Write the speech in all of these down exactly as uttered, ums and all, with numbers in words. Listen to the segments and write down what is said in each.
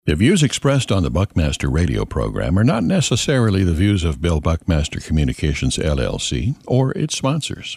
The views expressed on the Buckmaster radio program are not necessarily the views of Bill Buckmaster Communications, L L C, or its sponsors.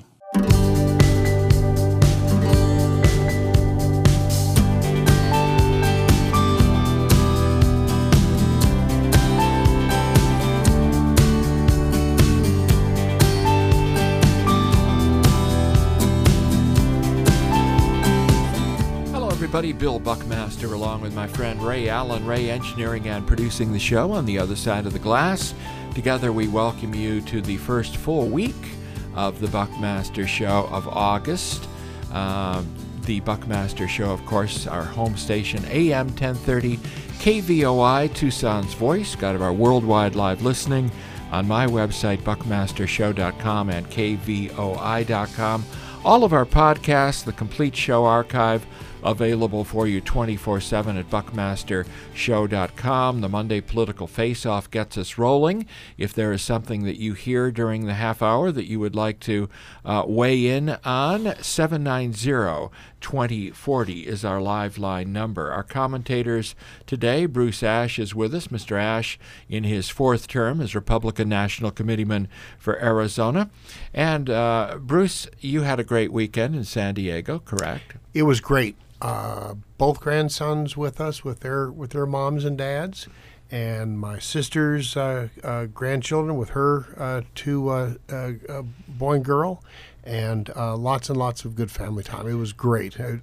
Buddy Bill Buckmaster, along with my friend Ray Allen, Ray engineering and producing the show on the other side of the glass. Together we welcome you to the first full week of the Buckmaster Show of August. Uh, the Buckmaster Show, of course, our home station, A M ten thirty, K V O I, Tucson's Voice. Got our worldwide live listening on my website, buckmaster show dot com and K V O I dot com. All of our podcasts, the complete show archive, available for you twenty-four seven at buckmaster show dot com. The Monday Political Face-Off gets us rolling. If there is something that you hear during the half hour that you would like to uh, weigh in on, seven nine zero, two zero four zero is our live line number. Our commentators today, Bruce Ash is with us. Mister Ash in his fourth term as Republican National Committeeman for Arizona. And uh, Bruce, you had a great weekend in San Diego, correct? It was great. Uh, both grandsons with us, with their with their moms and dads, and my sister's uh, uh, grandchildren with her uh, two uh, uh, uh, boy and girl, and uh, lots and lots of good family time. It was great. Uh,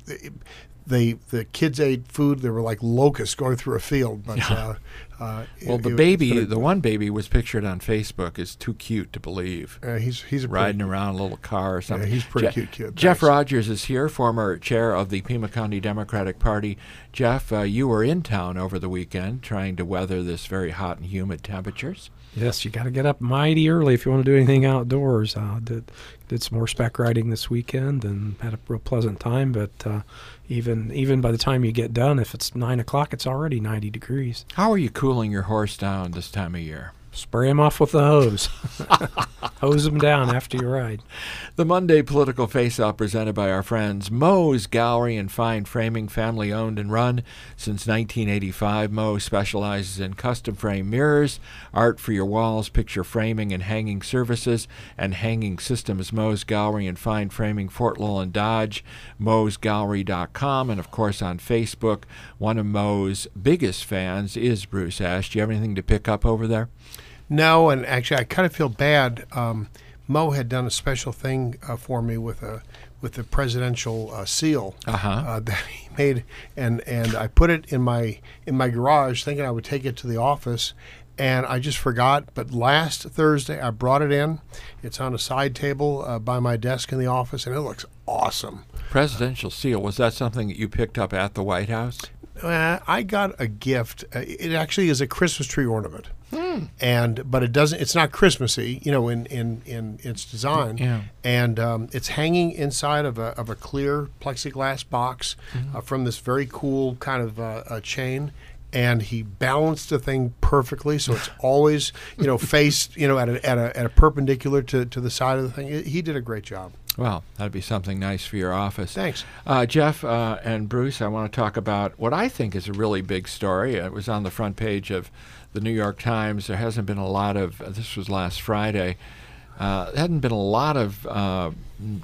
they the kids ate food. They were like locusts going through a field. But yeah. uh, uh, well, it, the it, baby, a, the one baby was pictured on Facebook is too cute to believe. Uh, he's he's a riding pretty, around a little car or something. Yeah, he's a pretty Je- cute kid. Jeff Thanks. Rogers is here, former chair of the Pima County Democratic Party. Jeff, uh, you were in town over the weekend trying to weather this very hot and humid temperatures. Yes, you got to get up mighty early if you want to do anything outdoors. Uh, did did some horseback riding this weekend and had a real pleasant time. But uh, even even by the time you get done, if it's nine o'clock, it's already ninety degrees. How are you cooling your horse down this time of year? Spray him off with the hose. Hose him down after you ride. The Monday Political Face-Off presented by our friends Moe's Gallery and Fine Framing, family owned and run since nineteen eighty-five. Moe specializes in custom frame mirrors, art for your walls, picture framing and hanging services, and hanging systems. Moe's Gallery and Fine Framing, Fort Lowland Dodge, moes gallery dot com, and of course on Facebook. One of Moe's biggest fans is Bruce Ash. Do you have anything to pick up over there? No, and actually, I kind of feel bad. Um, Mo had done a special thing uh, for me with a with the presidential uh, seal uh-huh. uh, that he made, and, and I put it in my in my garage, thinking I would take it to the office, and I just forgot. But last Thursday, I brought it in. It's on a side table uh, by my desk in the office, and it looks awesome. Presidential seal, was that something that you picked up at the White House? Uh, I got a gift. Uh, it actually is a Christmas tree ornament. Hmm. And but it doesn't. It's not Christmassy, you know, in, in, in its design. Yeah. And um, it's hanging inside of a of a clear plexiglass box mm-hmm. uh, from this very cool kind of uh, a chain. And he balanced the thing perfectly, so it's always, you know, faced, you know, at a at a at a perpendicular to, to the side of the thing. He did a great job. Well, that'd be something nice for your office. Thanks. Uh, Jeff uh, and Bruce, I want to talk about what I think is a really big story. It was on the front page of the New York Times. There hasn't been a lot of, uh, this was last Friday, uh, there hadn't been a lot of uh,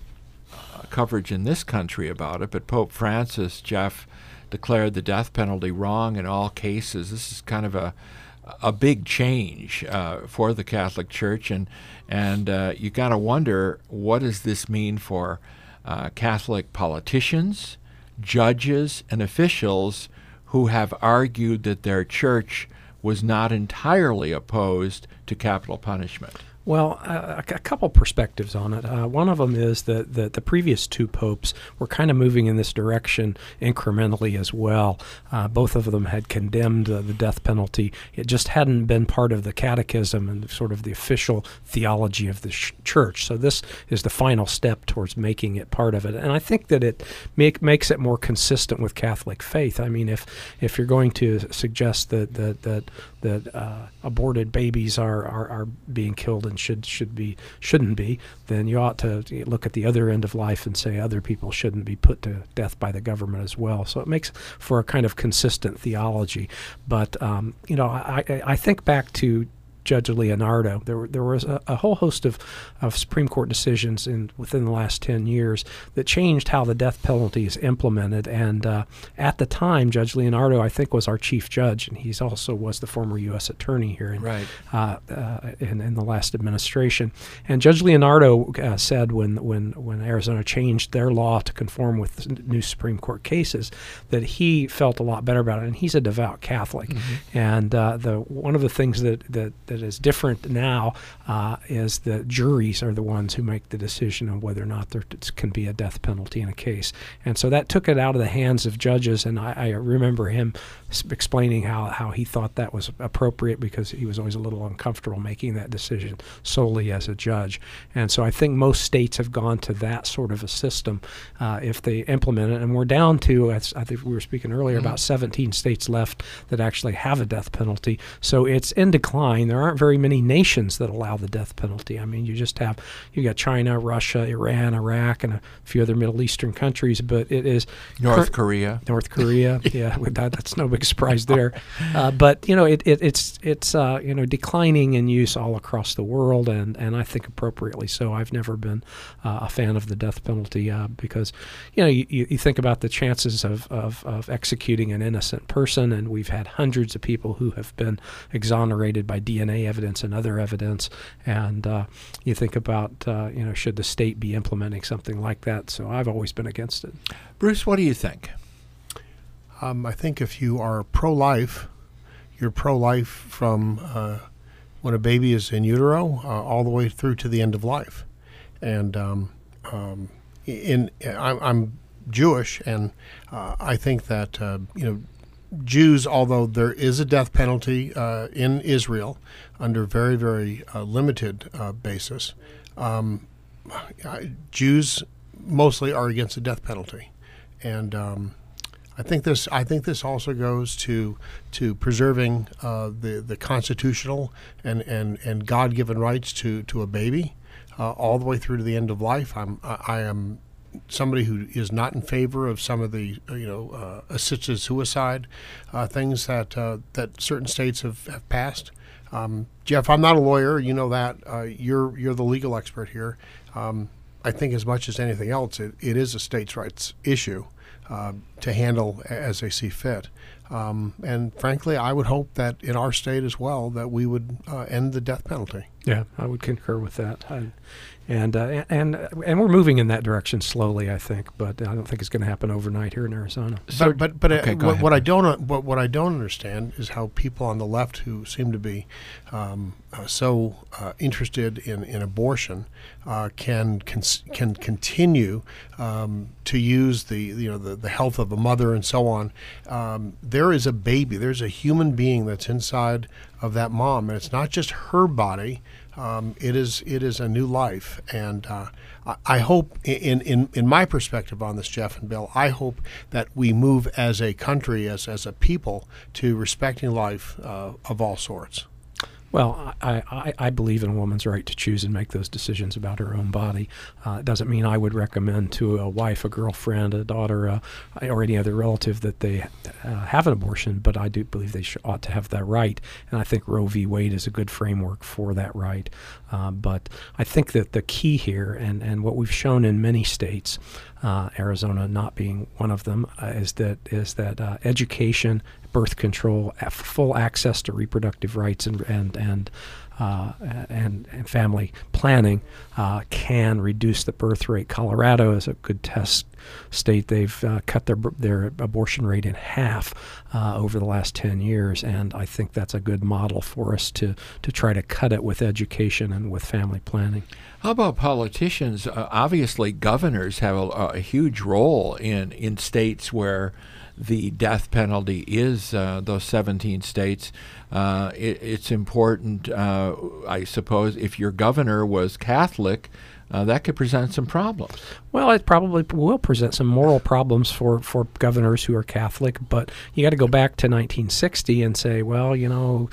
coverage in this country about it, but Pope Francis, Jeff, declared the death penalty wrong in all cases. This is kind of a a big change uh, for the Catholic Church, and and uh, you got to wonder, what does this mean for uh, Catholic politicians, judges, and officials who have argued that their church was not entirely opposed to capital punishment? Well, uh, a couple perspectives on it. Uh, one of them is that, that the previous two popes were kind of moving in this direction incrementally as well. Uh, both of them had condemned uh, the death penalty. It just hadn't been part of the catechism and sort of the official theology of the sh- church. So this is the final step towards making it part of it. And I think that it make, makes it more consistent with Catholic faith. I mean, if if you're going to suggest that that that, that uh, aborted babies are, are, are being killed in and should should be shouldn't be, then you ought to look at the other end of life and say other people shouldn't be put to death by the government as well. So it makes for a kind of consistent theology. But um, you know, I, I, I think back to Judge Leonardo. There, there was a, a whole host of, of Supreme Court decisions in within the last ten years that changed how the death penalty is implemented. And uh, at the time, Judge Leonardo, I think, was our chief judge, and he's also was the former U S attorney here in, right. uh, uh, in, in the last administration. And Judge Leonardo uh, said when, when, when Arizona changed their law to conform with new Supreme Court cases that he felt a lot better about it. And he's a devout Catholic. Mm-hmm. And uh, the one of the things that, that, that is different now uh, is the juries are the ones who make the decision on whether or not there can be a death penalty in a case. And so that took it out of the hands of judges, and I, I remember him explaining how, how he thought that was appropriate because he was always a little uncomfortable making that decision solely as a judge. And so I think most states have gone to that sort of a system uh, if they implement it. And we're down to, as I think we were speaking earlier, mm-hmm. about seventeen states left that actually have a death penalty. So it's in decline. There aren't very many nations that allow the death penalty. I mean, you just have, you got China, Russia, Iran, Iraq, and a few other Middle Eastern countries, but it is North cur- Korea. North Korea, yeah, that, that's no big surprise there. Uh, but you know, it, it it's it's uh, you know declining in use all across the world, and, and I think appropriately so. I've never been uh, a fan of the death penalty uh, because you know you, you think about the chances of, of of executing an innocent person, and we've had hundreds of people who have been exonerated by D N A evidence and other evidence, and uh, you think about uh, you know should the state be implementing something like that? So I've always been against it. Bruce, what do you think? Um, I think if you are pro-life, you're pro-life from uh, when a baby is in utero uh, all the way through to the end of life. And um, um, in I'm, I'm Jewish, and uh, I think that uh, you know Jews, although there is a death penalty uh, in Israel under very very uh, limited uh, basis, um, Jews mostly are against the death penalty, and um, I think this. I think this also goes to to preserving uh, the the constitutional and, and, and God-given rights to, to a baby, uh, all the way through to the end of life. I'm I am somebody who is not in favor of some of the you know uh, assisted suicide uh, things that uh, that certain states have, have passed. Um, Jeff, I'm not a lawyer. You know that. Uh, you're you're the legal expert here. Um, I think as much as anything else, it, it is a states' rights issue. Uh, to handle as they see fit. Um, and frankly, I would hope that in our state as well that we would uh, end the death penalty. Yeah, I would concur with that. I, and uh, and and we're moving in that direction slowly, I think, but I don't think it's going to happen overnight here in Arizona. So, but but, but okay, uh, what, what I don't what, what I don't understand is how people on the left who seem to be um, uh, so uh, interested in, in abortion uh, can, can can continue um, to use the you know the, the health of a mother and so on. Um, there is a baby. There's a human being that's inside of that mom, and it's not just her body. Um, it is it is a new life, and uh, I, I hope, in, in in my perspective on this, Jeff and Bill, I hope that we move as a country, as as a people, to respecting life uh, of all sorts. Well, I, I, I believe in a woman's right to choose and make those decisions about her own body. Uh, it doesn't mean I would recommend to a wife, a girlfriend, a daughter, uh, or any other relative that they uh, have an abortion, but I do believe they should, ought to have that right. And I think Roe v. Wade is a good framework for that right. Uh, but I think that the key here, and, and what we've shown in many states, uh, Arizona not being one of them, uh, is that is that uh, education, birth control, full access to reproductive rights, and and and uh, and, and family planning uh, can reduce the birth rate. Colorado is a good test state. They've uh, cut their their abortion rate in half uh, over the last ten years, and I think that's a good model for us to to try to cut it with education and with family planning. How about politicians? Uh, obviously, governors have a, a huge role in, in states where the death penalty is uh, those seventeen states. Uh, it, it's important, uh, I suppose, if your governor was Catholic, uh, that could present some problems. Well, it probably will present some moral problems for, for governors who are Catholic, but you got to go back to nineteen sixty and say, well, you know,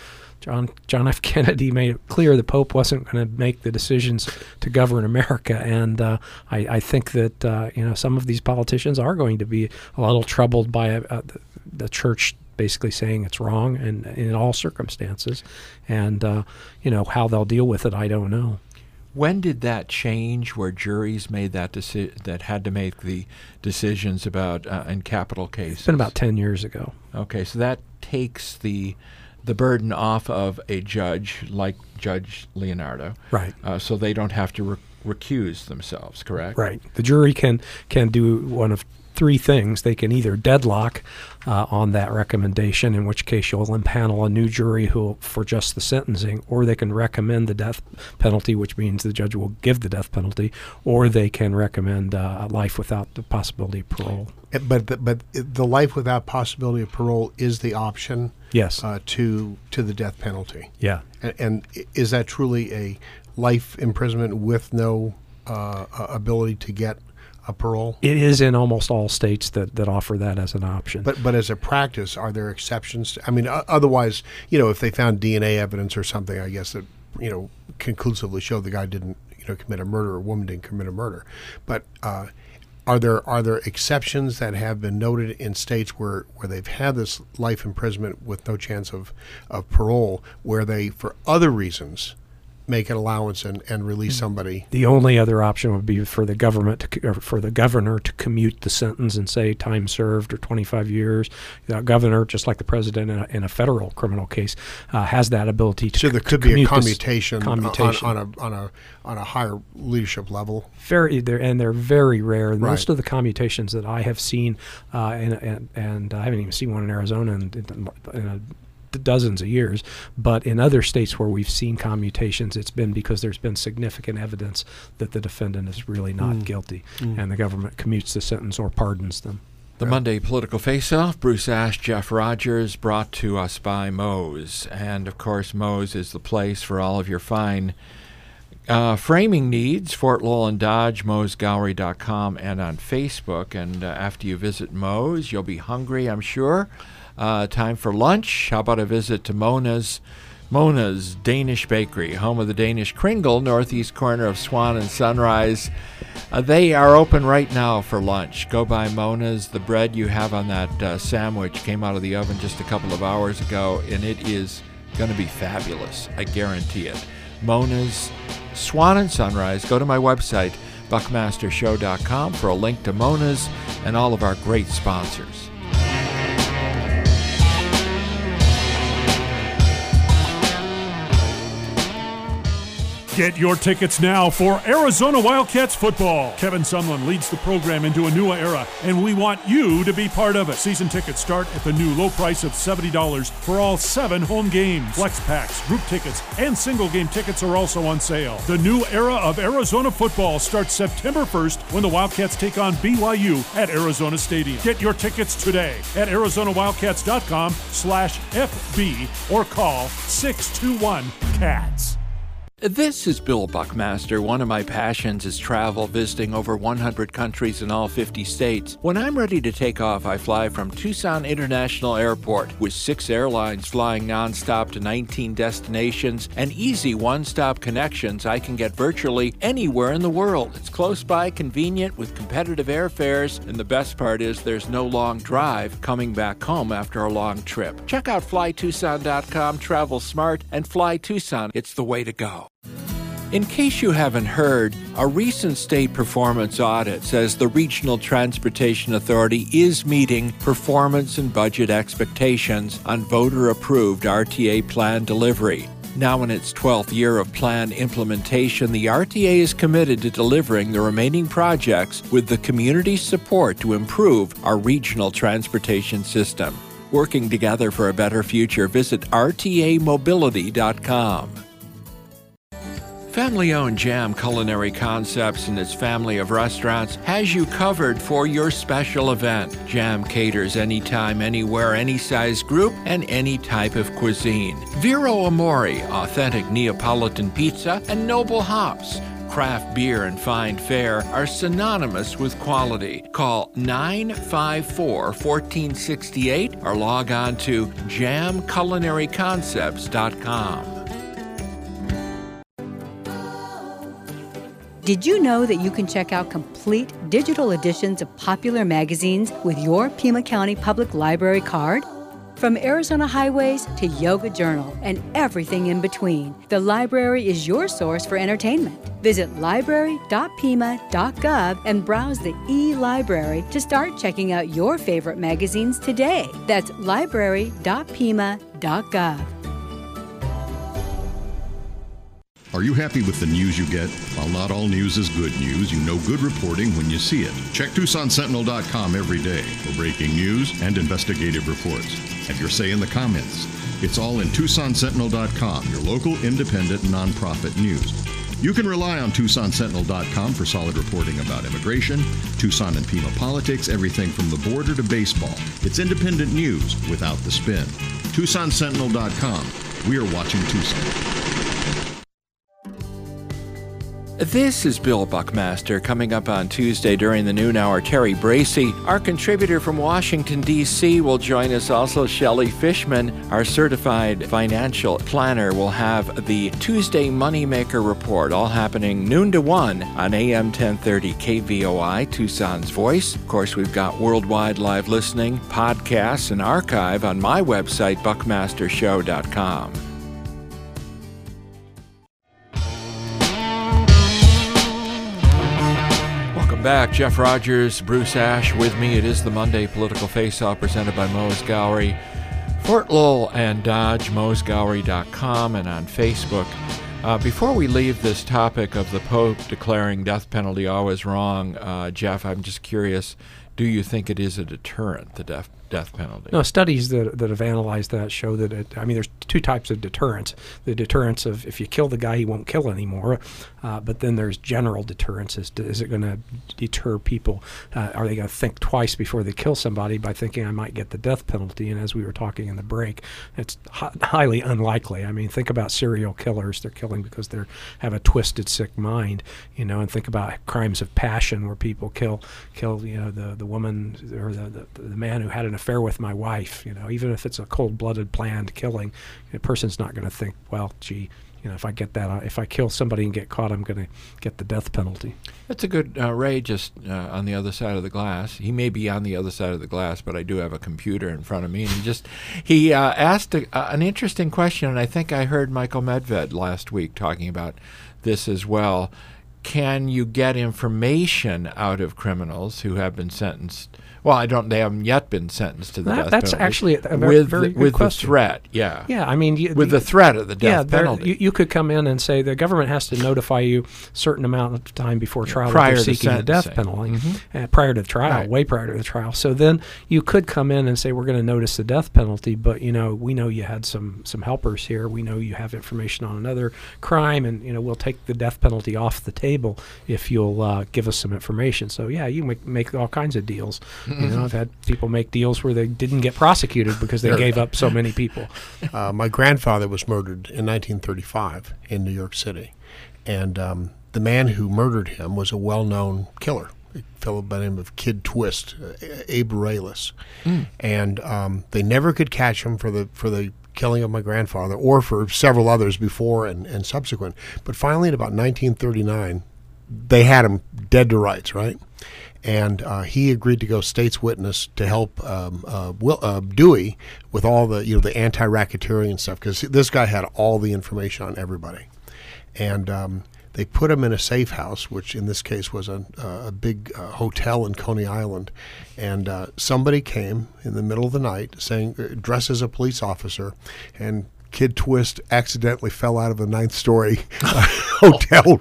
John John F. Kennedy made it clear the Pope wasn't going to make the decisions to govern America, and uh, I, I think that uh, you know some of these politicians are going to be a little troubled by uh, the, the church basically saying it's wrong and in all circumstances, and uh, you know how they'll deal with it, I don't know. When did that change, where juries made that deci- that had to make the decisions about uh, in capital cases? It's been about ten years ago. Okay, so that takes the the burden off of a judge like Judge Leonardo, right? Uh, so they don't have to re- recuse themselves, correct? Right. The jury can can do one of three things. They can either deadlock uh, on that recommendation, in which case you'll impanel a new jury who for just the sentencing, or they can recommend the death penalty, which means the judge will give the death penalty, or they can recommend uh, life without the possibility of parole. But, but but the life without possibility of parole is the option. Yes. Uh, to to the death penalty. Yeah. And, and is that truly a life imprisonment with no uh, ability to get a parole? It is in almost all states that, that offer that as an option. But but as a practice, are there exceptions? To, I mean, uh, otherwise, you know, if they found D N A evidence or something, I guess that, you know, conclusively showed the guy didn't, you know, commit a murder, or a woman didn't commit a murder. But uh, are there are there exceptions that have been noted in states where, where they've had this life imprisonment with no chance of, of parole, where they, for other reasons, make an allowance and, and release somebody? The only other option would be for the government to, or for the governor to commute the sentence and say time served or twenty-five years. The governor, just like the president in a, in a federal criminal case, uh, has that ability to. So there could to be a commutation, commutation. On, on a on a on a higher leadership level. Very, they're, and they're very rare. Right. Most of the commutations that I have seen, uh, and, and and I haven't even seen one in Arizona in, in a dozens of years, but in other states where we've seen commutations, it's been because there's been significant evidence that the defendant is really not mm. guilty, mm. and the government commutes the sentence or pardons them. The Monday Political Face-Off, Bruce Ash, Jeff Rogers, brought to us by Moe's. And, of course, Moe's is the place for all of your fine uh, framing needs. Fort Lowell Dodge, Moes Gallery dot com, and on Facebook. And uh, after you visit Moe's, you'll be hungry, I'm sure. Uh, time for lunch. How about a visit to Mona's Mona's Danish Bakery, home of the Danish Kringle, northeast corner of Swan and Sunrise. Uh, they are open right now for lunch. Go by Mona's. The bread you have on that uh, sandwich came out of the oven just a couple of hours ago, and it is going to be fabulous. I guarantee it. Mona's, Swan and Sunrise. Go to my website, buckmaster show dot com, for a link to Mona's and all of our great sponsors. Get your tickets now for Arizona Wildcats football. Kevin Sumlin leads the program into a new era, and we want you to be part of it. Season tickets start at the new low price of seventy dollars for all seven home games. Flex packs, group tickets, and single game tickets are also on sale. The new era of Arizona football starts September first when the Wildcats take on B Y U at Arizona Stadium. Get your tickets today at arizona wildcats dot com slash F B or call six two one CATS. This is Bill Buckmaster. One of my passions is travel, visiting over one hundred countries in all fifty states. When I'm ready to take off, I fly from Tucson International Airport. With six airlines flying nonstop to nineteen destinations and easy one-stop connections, I can get virtually anywhere in the world. It's close by, convenient, with competitive airfares, and the best part is there's no long drive coming back home after a long trip. Check out fly tucson dot com, travel smart, and Fly Tucson. It's the way to go. In case you haven't heard, a recent state performance audit says the Regional Transportation Authority is meeting performance and budget expectations on voter-approved R T A plan delivery. Now in its twelfth year of plan implementation, the R T A is committed to delivering the remaining projects with the community's support to improve our regional transportation system. Working together for a better future, visit R T A mobility dot com. Family-owned Jam Culinary Concepts and its family of restaurants has you covered for your special event. Jam caters anytime, anywhere, any size group, and any type of cuisine. Vero Amore, authentic Neapolitan pizza, and Noble Hops, craft beer and fine fare are synonymous with quality. Call nine five four, one four six eight or log on to jam culinary concepts dot com. Did you know that you can check out complete digital editions of popular magazines with your Pima County Public Library card? From Arizona Highways to Yoga Journal and everything in between, the library is your source for entertainment. Visit library dot pima dot gov and browse the e-library to start checking out your favorite magazines today. That's library dot pima dot gov. Are you happy with the news you get? While not all news is good news, you know good reporting when you see it. Check Tucson Sentinel dot com every day for breaking news and investigative reports. Have your say in the comments. It's all in Tucson Sentinel dot com, your local independent nonprofit news. You can rely on Tucson Sentinel dot com for solid reporting about immigration, Tucson and Pima politics, everything from the border to baseball. It's independent news without the spin. Tucson Sentinel dot com. We are watching Tucson. This is Bill Buckmaster. Coming up on Tuesday during the noon hour, Terry Bracey, our contributor from Washington, D C, will join us. Also, Shelley Fishman, our certified financial planner, will have the Tuesday Moneymaker Report, all happening noon to one on A M ten thirty K V O I, Tucson's Voice. Of course, we've got worldwide live listening, podcasts, and archive on my website, buckmaster show dot com. Back. Jeff Rogers, Bruce Ash with me. It is the Monday Political Face-Off presented by Moe's Gallery. Fort Lowell and Dodge, moes gallery dot com, and on Facebook. Uh, before we leave this topic of the Pope declaring death penalty always wrong, uh, Jeff, I'm just curious, do you think it is a deterrent, the death death penalty? No, studies that that have analyzed that show that it, I mean, there's two types of deterrence. The deterrence of if you kill the guy, he won't kill anymore. Uh, but then there's general deterrence. Is, is it going to deter people? Uh, are they going to think twice before they kill somebody by thinking I might get the death penalty? And as we were talking in the break, it's hi- highly unlikely. I mean, think about serial killers. They're killing because they have a twisted, sick mind, you know, and think about crimes of passion where people kill, kill you know, the, the woman or the, the, the man who had an affair with my wife, you know, even if it's a cold-blooded planned killing, the person's not going to think, well, gee, you know, if I get that, if I kill somebody and get caught, I'm going to get the death penalty. That's a good, uh, Ray just uh, on the other side of the glass. He may be on the other side of the glass, but I do have a computer in front of me. And he just, he uh, asked a, uh, an interesting question, and I think I heard Michael Medved last week talking about this as well. Can you get information out of criminals who have been sentenced? Well, I don't. They haven't yet been sentenced to the that, death that's penalty. That's actually a very, with very the, good with question. the threat. Yeah. Yeah. I mean, you, with the, the threat of the death yeah, there, penalty. You, you could come in and say the government has to notify you a certain amount of time before trial prior that they're to seeking the death sentencing. penalty, Mm-hmm. uh, prior to the trial, Right. way prior to the trial. So then you could come in and say we're going to notice the death penalty, but you know we know you had some some helpers here. We know you have information on another crime, and you know we'll take the death penalty off the table if you'll uh, give us some information. So yeah, you make make all kinds of deals. Mm-hmm. You know, I've had people make deals where they didn't get prosecuted because they gave up so many people. Uh, my grandfather was murdered in nineteen thirty-five in New York City, and um, the man who murdered him was a well-known killer, a fellow by the name of Kid Twist, uh, Abe Ralis, mm. and um, they never could catch him for the for the killing of my grandfather or for several others before and, and subsequent. But finally, in about nineteen thirty-nine, they had him dead to rights, right? And uh, he agreed to go state's witness to help um, uh, Will, uh, Dewey with all the you know the anti-racketeering stuff, because this guy had all the information on everybody. And um, they put him in a safe house, which in this case was a, a big uh, hotel in Coney Island. And uh, somebody came in the middle of the night, saying, dressed as a police officer, and Kid Twist accidentally fell out of a ninth story uh, hotel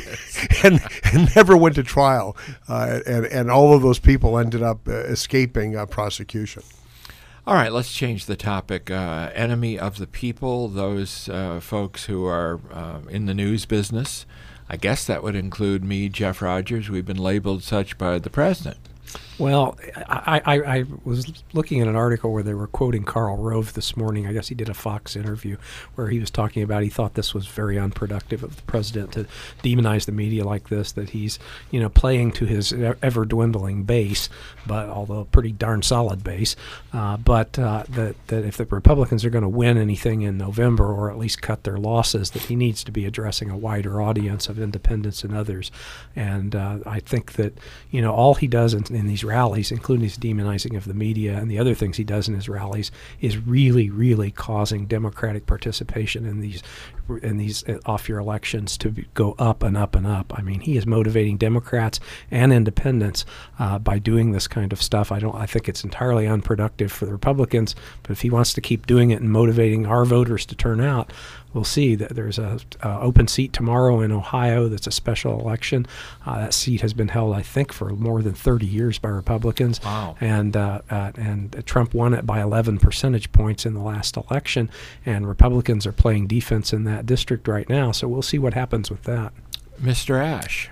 and, and never went to trial. Uh, and, and all of those people ended up uh, escaping uh, prosecution. All right, let's change the topic. Uh, enemy of the people, those uh, folks who are uh, in the news business. I guess that would include me, Jeff Rogers. We've been labeled such by the president. Well, I, I, I was looking at an article where they were quoting Karl Rove this morning. I guess he did a Fox interview where he was talking about he thought this was very unproductive of the president to demonize the media like this, that he's, you know, playing to his ever-dwindling base, but although pretty darn solid base, uh, but uh, that, that if the Republicans are going to win anything in November or at least cut their losses, that he needs to be addressing a wider audience of independents and others. And uh, I think that, you know, all he does in, in these rallies, including his demonizing of the media and the other things he does in his rallies, is really, really causing Democratic participation in these in these off-year elections to be, go up and up and up. I mean, he is motivating Democrats and independents uh, by doing this kind of stuff. I don't. I think it's entirely unproductive for the Republicans. But if he wants to keep doing it and motivating our voters to turn out, we'll see that there's a uh, open seat tomorrow in Ohio. That's a special election. Uh, that seat has been held, I think, for more than thirty years by Republicans. Wow. And uh, uh, and Trump won it by eleven percentage points in the last election. And Republicans are playing defense in that district right now. So we'll see what happens with that. Mister Ash.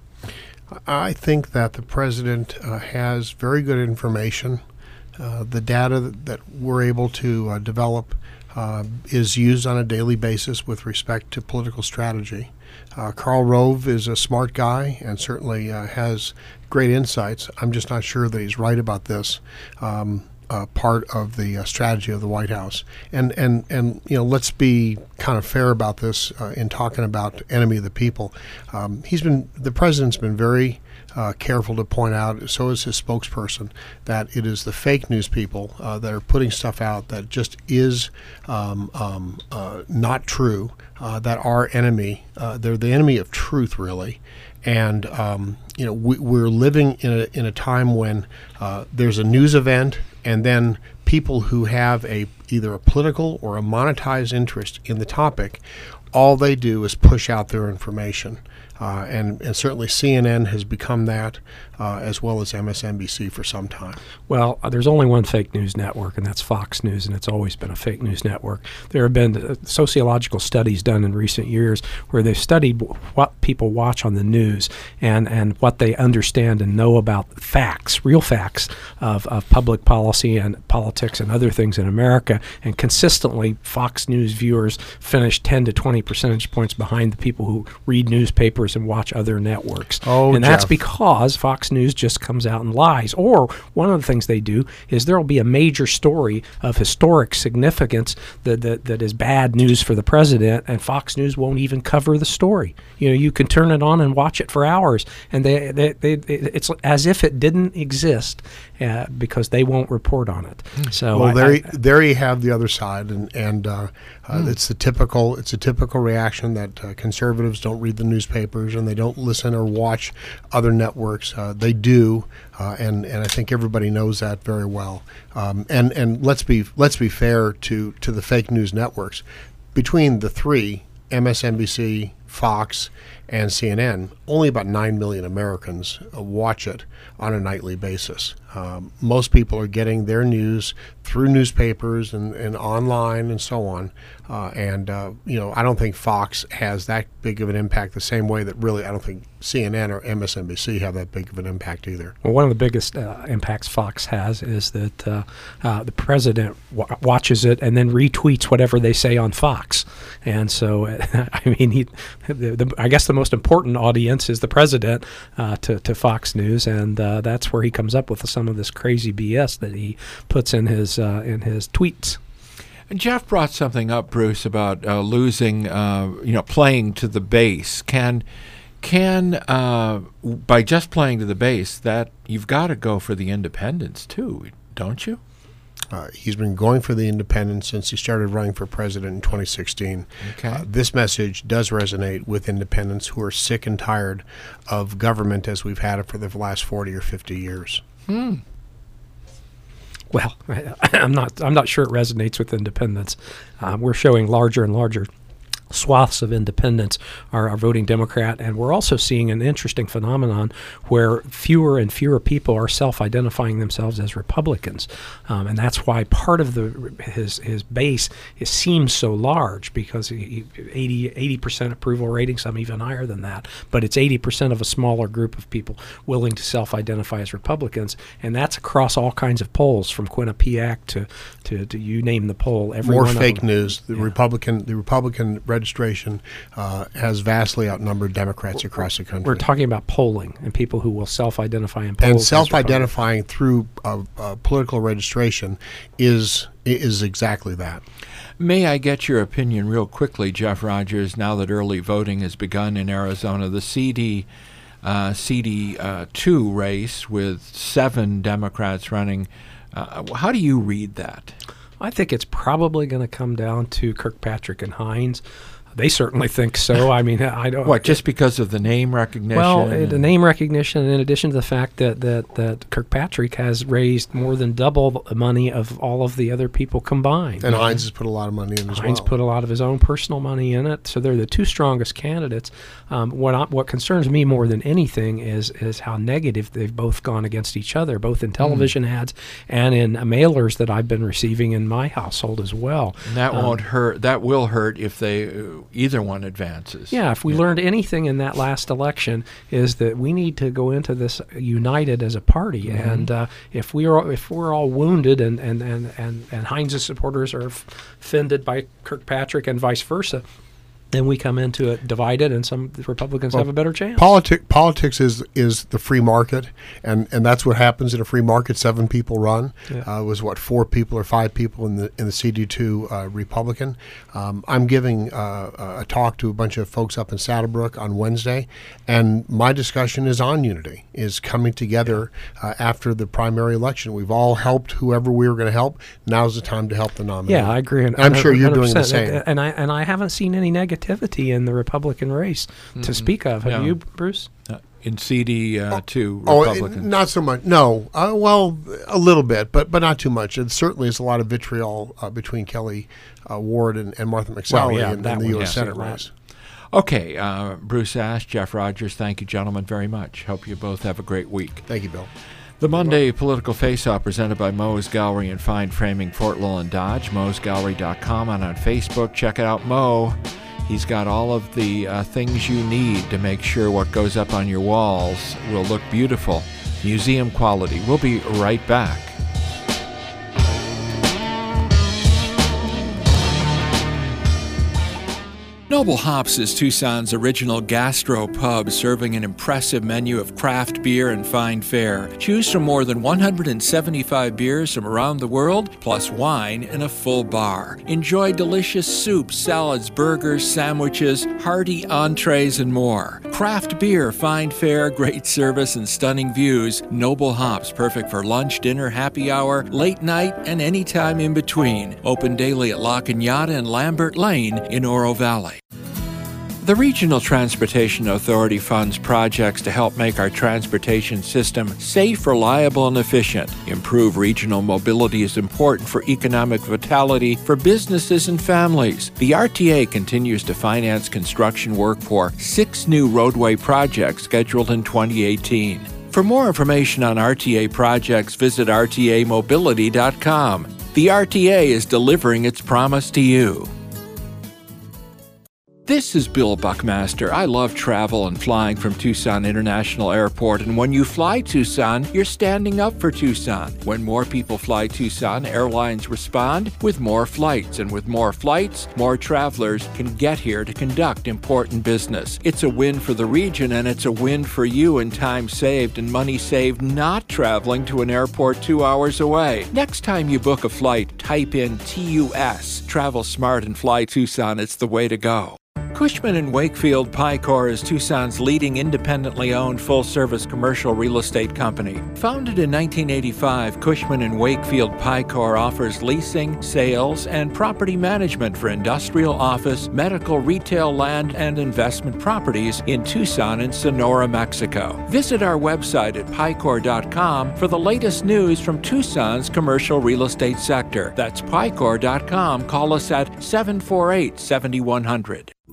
I think that the president uh, has very good information. Uh, the data that, that we're able to uh, develop Uh, is used on a daily basis with respect to political strategy. Uh, Karl Rove is a smart guy and certainly uh, has great insights. I'm just not sure that he's right about this um, uh, part of the uh, strategy of the White House. And, and, and you know, let's be kind of fair about this uh, in talking about enemy of the people. Um, he's been the president's been very Uh, careful to point out, so is his spokesperson, that it is the fake news people uh, that are putting stuff out that just is um, um, uh, not true, uh, that are enemy. Uh, they're the enemy of truth, really. And, um, you know, we, we're living in a, in a time when uh, there's a news event and then people who have a either a political or a monetized interest in the topic, all they do is push out their information. Uh, and, and certainly C N N has become that, uh, as well as M S N B C for some time. Well, uh, there's only one fake news network, and that's Fox News, and it's always been a fake news network. There have been uh, sociological studies done in recent years where they've studied w- what people watch on the news and, and what they understand and know about facts, real facts of, of public policy and politics and other things in America. And consistently, Fox News viewers finish ten to twenty percentage points behind the people who read newspapers and watch other networks. Oh, and that's Jeff. because Fox News just comes out and lies. Or one of the things they do is there will be a major story of historic significance that, that that is bad news for the president, and Fox News won't even cover the story. You know, you can turn it on and watch it for hours, and they, they, they, it's as if it didn't exist uh, because they won't report on it. So well, I, there, I, you, there you have the other side, and and uh, uh, mm. it's the typical it's a typical reaction that uh, conservatives don't read the newspapers and they don't listen or watch other networks. Uh, they do, uh, and and I think everybody knows that very well. Um, and and let's be let's be fair to to the fake news networks. Between the three, M S N B C, Fox, and C N N, only about nine million Americans uh, watch it on a nightly basis. Um, most people are getting their news through newspapers and, and online and so on. Uh, and, uh, you know, I don't think Fox has that big of an impact the same way that really I don't think C N N or M S N B C have that big of an impact either. Well, one of the biggest uh, impacts Fox has is that uh, uh, the president w- watches it and then retweets whatever they say on Fox. And so, I mean, he, the, the, I guess the most important audience is the president uh, to, to Fox News, and uh, that's where he comes up with some of this crazy B S that he puts in his uh, in his tweets. And Jeff brought something up, Bruce, about uh, losing, uh, you know, playing to the base. Can, can uh, by just playing to the base, that you've got to go for the independents too, don't you? Uh, he's been going for the independents since he started running for president in twenty sixteen. Okay. Uh, this message does resonate with independents who are sick and tired of government as we've had it for the last forty or fifty years. Hmm. Well, I'm not. I'm not sure it resonates with independents. Um, we're showing larger and larger swaths of independents are, are voting Democrat, and we're also seeing an interesting phenomenon where fewer and fewer people are self-identifying themselves as Republicans, um, and that's why part of the his his base is, seems so large, because he, eighty percent approval rating, some even higher than that, but it's eighty percent of a smaller group of people willing to self-identify as Republicans, and that's across all kinds of polls, from Quinnipiac to to, to you name the poll. Every More one fake of them. news. The Yeah. Republican the Republican registration uh, has vastly outnumbered Democrats across the country. We're talking about polling and people who will self-identify in polls. and as self-identifying through uh, uh, political registration is is exactly that. May I get your opinion real quickly, Jeff Rogers, now that early voting has begun in Arizona? The C D uh, C D two race with seven Democrats running. Uh, how do you read that? I think it's probably going to come down to Kirkpatrick and Hines. They certainly think so. I mean, I don't. What, just because of the name recognition? Well, uh, the name recognition, in addition to the fact that, that, that Kirkpatrick has raised more than double the money of all of the other people combined. And Hines has put a lot of money in as Hines well. put a lot of his own personal money in it, so they're the two strongest candidates. Um, what I, what concerns me more than anything is is how negative they've both gone against each other, both in television mm. ads and in uh, mailers that I've been receiving in my household as well. And that um, won't hurt. That will hurt if they uh, either one advances. Yeah, if we yeah. learned anything in that last election, is that we need to go into this united as a party. Mm-hmm. And uh, if we are if we're all wounded and and and and, and Hines' supporters are f- offended by Kirkpatrick and vice versa, then we come into it divided, and some Republicans well, have a better chance. Politic, politics is is the free market, and, and that's what happens in a free market. Seven people run. Yeah. Uh, was what four people or five people in the in the C D two uh, Republican. Um, I'm giving uh, a talk to a bunch of folks up in Saddlebrook on Wednesday, and my discussion is on unity, is coming together uh, after the primary election. We've all helped whoever we were going to help. Now's the time to help the nominee. Yeah, I agree. And I'm sure you're doing the same. And I and I haven't seen any negative in the Republican race mm-hmm. to speak of. Have no. you, Bruce? Uh, in C D uh, two, oh, Republicans? Oh, not so much. No. Uh, well, a little bit, but but not too much. It certainly is a lot of vitriol uh, between Kelly uh, Ward and, and Martha McSally well, yeah, in, in the U S yeah, Senate race. Okay, uh, Bruce Ash, Jeff Rogers, thank you, gentlemen, very much. Hope you both have a great week. Thank you, Bill. The Monday Political Face-Off presented by Moe's Gallery and Fine Framing, Fort Lowland Dodge, moes gallery dot com, and on Facebook. Check out Mo. He's got all of the uh, things you need to make sure what goes up on your walls will look beautiful. Museum quality. We'll be right back. Noble Hops is Tucson's original gastro pub, serving an impressive menu of craft beer and fine fare. Choose from more than one hundred seventy-five beers from around the world, plus wine in a full bar. Enjoy delicious soups, salads, burgers, sandwiches, hearty entrees, and more. Craft beer, fine fare, great service, and stunning views. Noble Hops, perfect for lunch, dinner, happy hour, late night, and any time in between. Open daily at La Cañada and Lambert Lane in Oro Valley. The Regional Transportation Authority funds projects to help make our transportation system safe, reliable, and efficient. Improve regional mobility is important for economic vitality for businesses and families. The R T A continues to finance construction work for six new roadway projects scheduled in twenty eighteen. For more information on R T A projects, visit r t a mobility dot com. The R T A is delivering its promise to you. This is Bill Buckmaster. I love travel and flying from Tucson International Airport, and when you fly Tucson, you're standing up for Tucson. When more people fly Tucson, airlines respond with more flights, and with more flights, more travelers can get here to conduct important business. It's a win for the region, and it's a win for you in time saved and money saved not traveling to an airport two hours away. Next time you book a flight, type in T U S. Travel smart and fly Tucson. It's the way to go. Cushman and Wakefield Picor is Tucson's leading independently owned full-service commercial real estate company. Founded in nineteen eighty-five, Cushman and Wakefield Picor offers leasing, sales, and property management for industrial, office, medical, retail, land, and investment properties in Tucson and Sonora, Mexico. Visit our website at picor dot com for the latest news from Tucson's commercial real estate sector. That's picor dot com. Call us at seven four eight, seven one zero zero.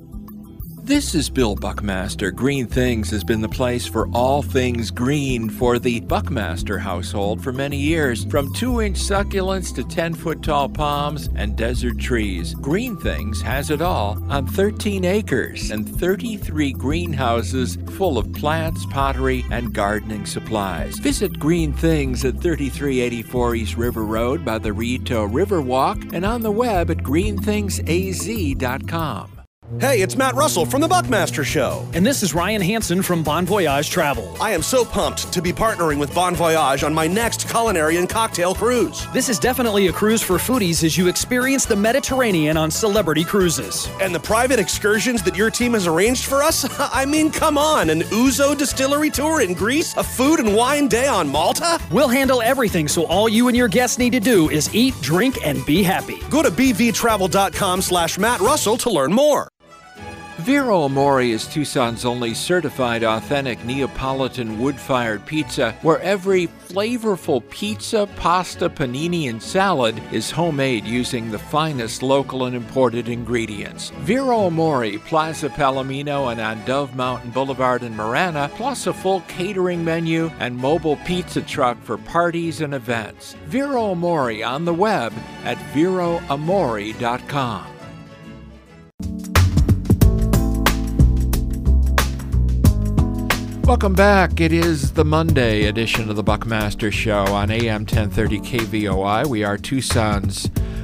This is Bill Buckmaster. Green Things has been the place for all things green for the Buckmaster household for many years. From two-inch succulents to ten-foot-tall palms and desert trees, Green Things has it all on thirteen acres and thirty-three greenhouses full of plants, pottery, and gardening supplies. Visit Green Things at thirty-three eighty-four East River Road by the Rito Riverwalk and on the web at green things a z dot com. Hey, it's Matt Russell from The Buckmaster Show. And this is Ryan Hansen from Bon Voyage Travel. I am so pumped to be partnering with Bon Voyage on my next culinary and cocktail cruise. This is definitely a cruise for foodies as you experience the Mediterranean on Celebrity Cruises. And the private excursions that your team has arranged for us? I mean, come on, an Ouzo distillery tour in Greece? A food and wine day on Malta? We'll handle everything, so all you and your guests need to do is eat, drink, and be happy. Go to b v travel dot com slash Matt Russell to learn more. Vero Amore is Tucson's only certified authentic Neapolitan wood-fired pizza, where every flavorful pizza, pasta, panini, and salad is homemade using the finest local and imported ingredients. Vero Amore, Plaza Palomino, and on Dove Mountain Boulevard in Marana, plus a full catering menu and mobile pizza truck for parties and events. Vero Amore on the web at vero amore dot com. Welcome back. It is the Monday edition of the Buckmaster Show on A M ten thirty K V O I. We are Tucson's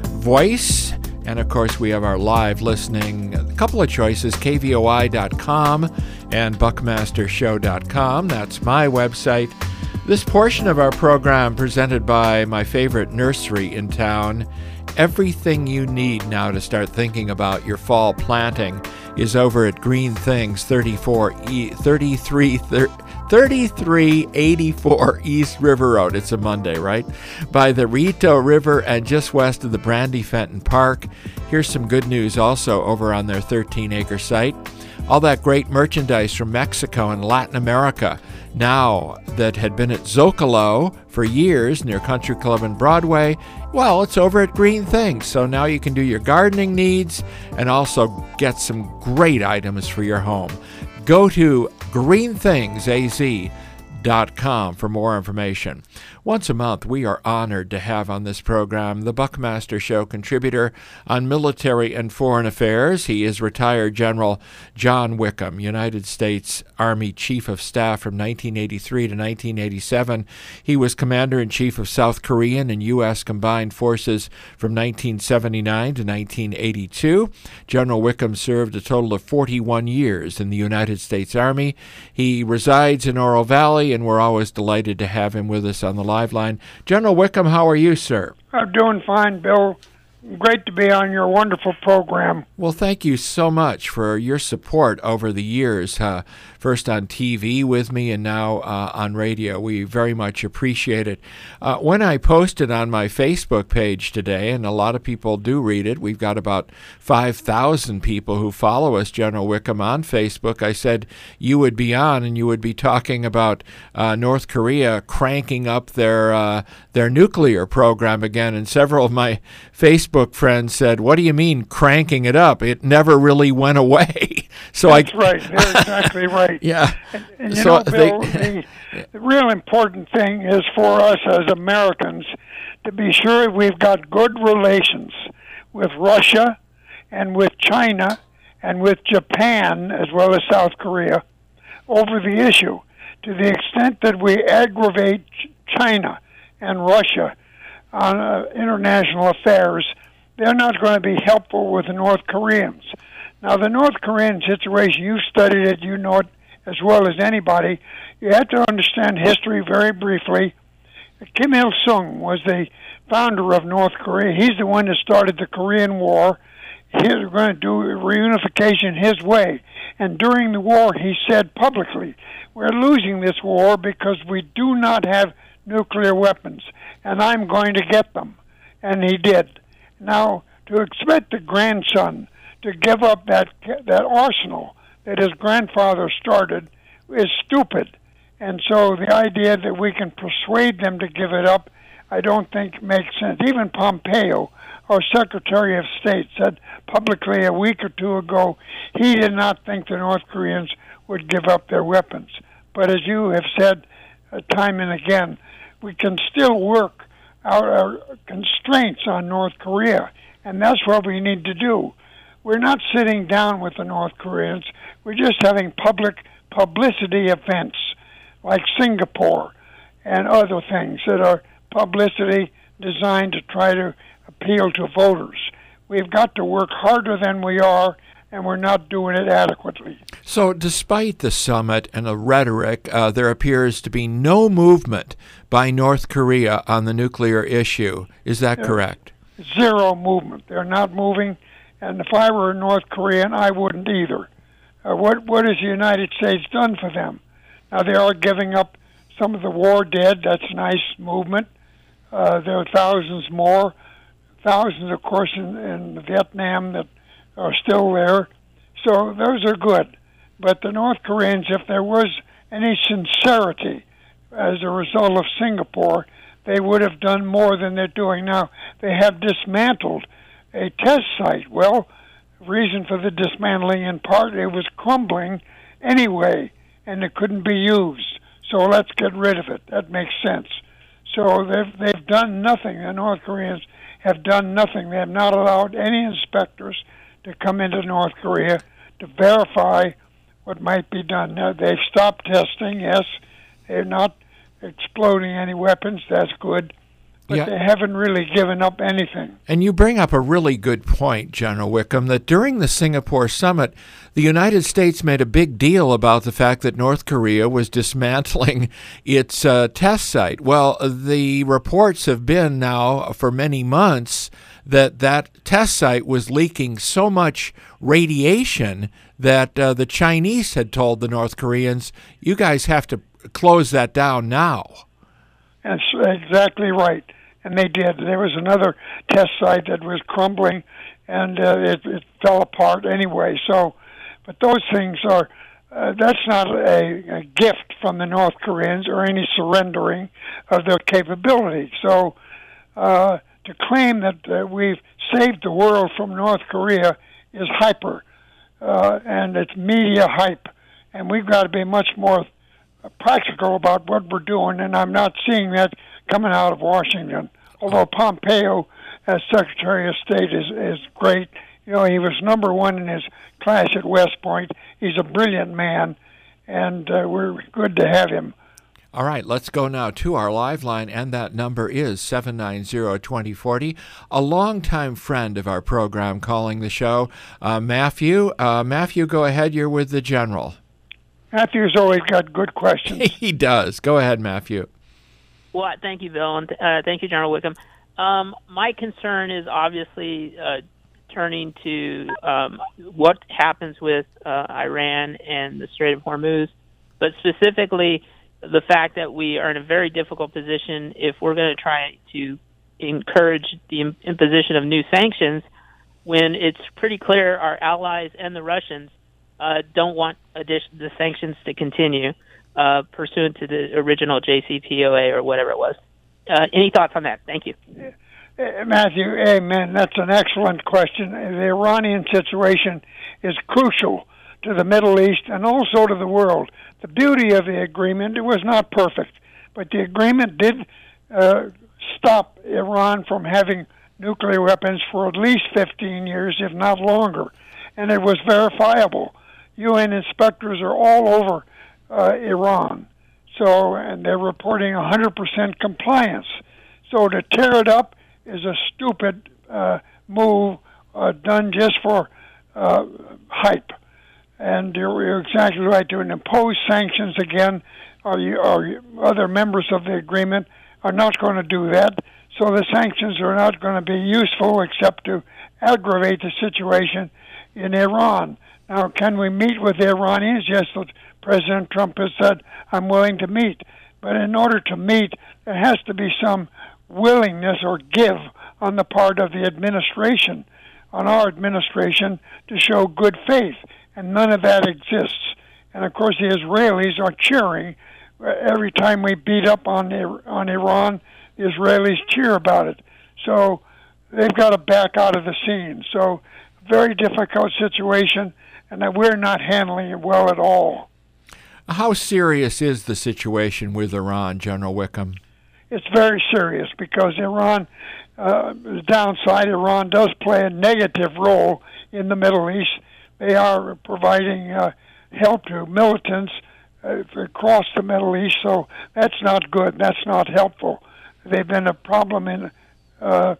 voice, and of course we have our live listening. A couple of choices, k v o i dot com and buckmaster show dot com. That's my website. This portion of our program presented by my favorite nursery in town. Everything you need now to start thinking about your fall planting is over at Green Things, thirty-four E thirty-three thirty-three eighty-four East River Road. It's a Monday, right? By the Rito River and just west of the Brandy Fenton Park. Here's some good news also over on their thirteen acre site. All that great merchandise from Mexico and Latin America now that had been at Zocalo for years near Country Club and Broadway, well, it's over at Green Things. So now you can do your gardening needs and also get some great items for your home. Go to green things a z dot com for more information. Once a month, we are honored to have on this program the Buckmaster Show contributor on military and foreign affairs. He is retired General John Wickham, United States Army Chief of Staff from nineteen eighty-three to nineteen eighty-seven. He was Commander-in-Chief of South Korean and U S Combined Forces from nineteen seventy-nine to nineteen eighty-two. General Wickham served a total of forty-one years in the United States Army. He resides in Oro Valley, and we're always delighted to have him with us on the live line. General Wickham, how are you, sir? I'm doing fine, Bill. Great to be on your wonderful program. Well, thank you so much for your support over the years, uh, first on T V with me and now uh, on radio. We very much appreciate it. Uh, when I posted on my Facebook page today, and a lot of people do read it, we've got about five thousand people who follow us, General Wickham, on Facebook. I said you would be on and you would be talking about uh, North Korea cranking up their, uh, their nuclear program again, and several of my Facebook friends said, "What do you mean cranking it up? It never really went away." So That's I, right. They're exactly right. Yeah. And, and you so know, Bill, they, the, the real important thing is for us as Americans to be sure we've got good relations with Russia and with China and with Japan as well as South Korea over the issue. To the extent that we aggravate China and Russia on uh, international affairs, they're not going to be helpful with the North Koreans. Now, the North Korean situation, you studied it, you know it as well as anybody. You have to understand history very briefly. Kim Il-sung was the founder of North Korea. He's the one that started the Korean War. He's going to do reunification his way. And during the war, he said publicly, we're losing this war because we do not have nuclear weapons, and I'm going to get them. And he did. Now, to expect the grandson to give up that that arsenal that his grandfather started is stupid. And so the idea that we can persuade them to give it up, I don't think makes sense. Even Pompeo, our Secretary of State said publicly a week or two ago he did not think the North Koreans would give up their weapons. But as you have said uh, time and again, we can still work out our constraints on North Korea, and that's what we need to do. We're not sitting down with the North Koreans. We're just having public publicity events like Singapore and other things that are publicity designed to try to appeal to voters. We've got to work harder than we are, and we're not doing it adequately. So despite the summit and the rhetoric, uh, there appears to be no movement by North Korea on the nuclear issue. Is that Yeah. correct? Zero movement. They're not moving, and if I were a North Korean, I wouldn't either. Uh, what what has the United States done for them? Now, they are giving up some of the war dead. That's a nice movement. Uh, there are thousands more. Thousands, of course, in, in Vietnam that are still there. So those are good. But the North Koreans, if there was any sincerity as a result of Singapore, they would have done more than they're doing now. They have dismantled a test site. Well, the reason for the dismantling, in part, it was crumbling anyway, and it couldn't be used. So let's get rid of it. That makes sense. So they've, they've done nothing. The North Koreans have done nothing. They have not allowed any inspectors to come into North Korea to verify what might be done. Now, they've stopped testing, yes. They're not exploding any weapons. That's good. But Yeah. they haven't really given up anything. And you bring up a really good point, General Wickham, that during the Singapore summit, the United States made a big deal about the fact that North Korea was dismantling its uh, test site. Well, the reports have been now for many months that that test site was leaking so much radiation that uh, the Chinese had told the North Koreans, you guys have to close that down now. That's exactly right. And they did. There was another test site that was crumbling, and uh, it, it fell apart anyway. So, but those things are, uh, that's not a, a gift from the North Koreans or any surrendering of their capability. So, uh, to claim that uh, we've saved the world from North Korea is hyper, uh, and it's media hype. And we've got to be much more practical about what we're doing, and I'm not seeing that coming out of Washington. Although Pompeo, as Secretary of State, is is great. You know, he was number one in his class at West Point. He's a brilliant man, and uh, we're good to have him. All right, let's go now to our live line, and that number is seven nine zero, two zero four zero. A longtime friend of our program calling the show, uh, Matthew. Uh, Matthew, go ahead. You're with the General. Matthew's always got good questions. He does. Go ahead, Matthew. Well, thank you, Bill, and uh, thank you, General Wickham. Um, my concern is obviously uh, turning to um, what happens with uh, Iran and the Strait of Hormuz, but specifically the fact that we are in a very difficult position if we're going to try to encourage the imposition of new sanctions when it's pretty clear our allies and the Russians uh, don't want addition, the sanctions to continue. Uh, pursuant to the original J C P O A or whatever it was. Uh, any thoughts on that? Thank you. Uh, Matthew, amen. That's an excellent question. The Iranian situation is crucial to the Middle East and also to the world. The beauty of the agreement, it was not perfect, but the agreement did uh, stop Iran from having nuclear weapons for at least fifteen years, if not longer, and it was verifiable. U N inspectors are all over Uh, Iran, so and they're reporting one hundred percent compliance. So to tear it up is a stupid uh, move uh, done just for uh, hype. And you're, you're exactly right. To impose sanctions again, or, you, or other members of the agreement are not going to do that. So the sanctions are not going to be useful except to aggravate the situation in Iran. Now, can we meet with the Iranians? Yes, President Trump has said, I'm willing to meet. But in order to meet, there has to be some willingness or give on the part of the administration, on our administration, to show good faith. And none of that exists. And, of course, the Israelis are cheering. Every time we beat up on on Iran, the Israelis cheer about it. So they've got to back out of the scene. So, very difficult situation, and that we're not handling it well at all. How serious is the situation with Iran, General Wickham? It's very serious because Iran, uh, the downside, Iran does play a negative role in the Middle East. They are providing uh, help to militants uh, across the Middle East, so that's not good. That's not helpful. They've been a problem in uh,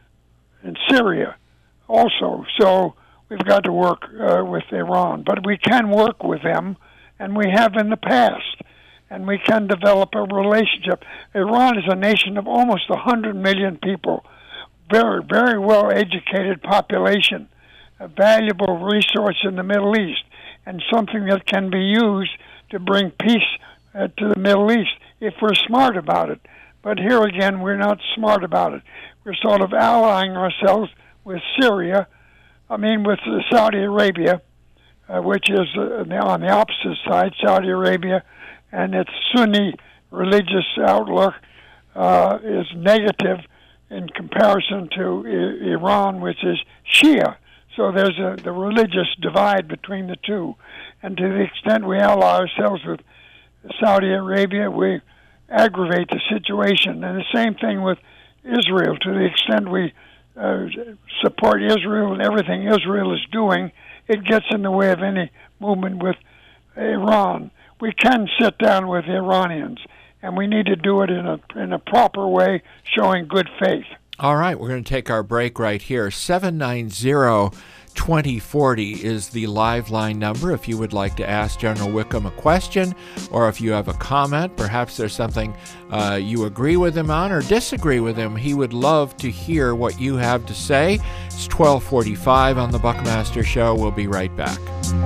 in Syria also, so we've got to work uh, with Iran. But we can work with them, and we have in the past, and we can develop a relationship. Iran is a nation of almost one hundred million people, very, very well-educated population, a valuable resource in the Middle East, and something that can be used to bring peace uh, to the Middle East if we're smart about it. But here again, we're not smart about it. We're sort of allying ourselves with Syria, I mean with Saudi Arabia, uh, which is uh, on the opposite side, Saudi Arabia, and its Sunni religious outlook uh, is negative in comparison to I- Iran, which is Shia. So there's a the religious divide between the two. And to the extent we ally ourselves with Saudi Arabia, we aggravate the situation. And the same thing with Israel. To the extent we uh, support Israel and everything Israel is doing, it gets in the way of any movement with Iran. We can sit down with the Iranians, and we need to do it in a in a proper way, showing good faith. All right, we're going to take our break right here. seven nine zero, two zero four zero is the live line number if you would like to ask General Wickham a question, or if you have a comment. Perhaps there's something uh, you agree with him on or disagree with him. He would love to hear what you have to say. It's twelve forty-five on the Buckmaster Show. We'll be right back.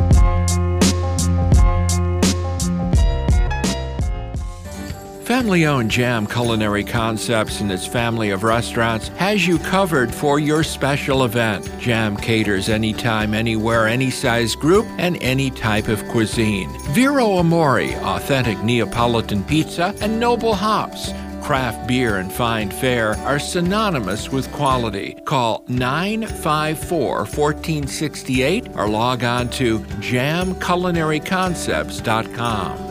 Family-owned Jam Culinary Concepts and its family of restaurants has you covered for your special event. Jam caters anytime, anywhere, any size group, and any type of cuisine. Vero Amore, authentic Neapolitan pizza, and Noble Hops, craft beer and fine fare, are synonymous with quality. Call nine five four, one four six eight or log on to jam culinary concepts dot com.